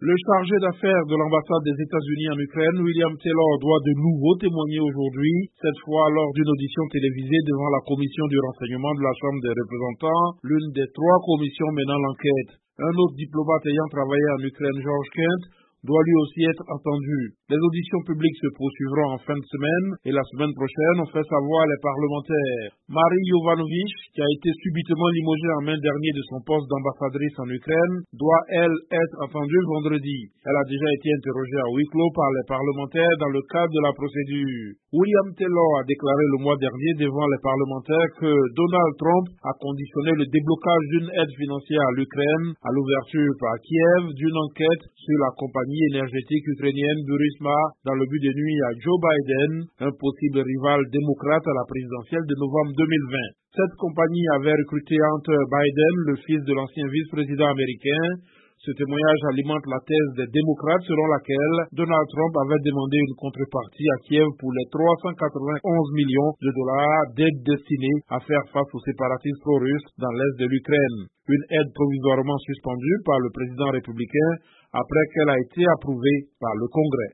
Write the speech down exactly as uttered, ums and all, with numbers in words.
Le chargé d'affaires de l'ambassade des États-Unis en Ukraine, William Taylor, doit de nouveau témoigner aujourd'hui, cette fois lors d'une audition télévisée devant la commission du renseignement de la Chambre des représentants, l'une des trois commissions menant l'enquête. Un autre diplomate ayant travaillé en Ukraine, George Kent, doit lui aussi être entendu. Les auditions publiques se poursuivront en fin de semaine et la semaine prochaine, on fait savoir les parlementaires. Marie Yovanovitch, qui a été subitement limogée en mai dernier de son poste d'ambassadrice en Ukraine, doit, elle, être entendue vendredi. Elle a déjà été interrogée à huis clos par les parlementaires dans le cadre de la procédure. William Taylor a déclaré le mois dernier devant les parlementaires que Donald Trump a conditionné le déblocage d'une aide financière à l'Ukraine à l'ouverture par Kiev d'une enquête sur la compagnie énergétique ukrainienne Burisma dans le but de nuire à Joe Biden, un possible rival démocrate à la présidentielle de novembre deux mille vingt. Cette compagnie avait recruté Hunter Biden, le fils de l'ancien vice-président américain. Ce témoignage alimente la thèse des démocrates selon laquelle Donald Trump avait demandé une contrepartie à Kiev pour les trois cent quatre-vingt-onze millions de dollars d'aide destinée à faire face aux séparatistes pro-russes dans l'est de l'Ukraine. Une aide provisoirement suspendue par le président républicain après qu'elle a été approuvée par le Congrès.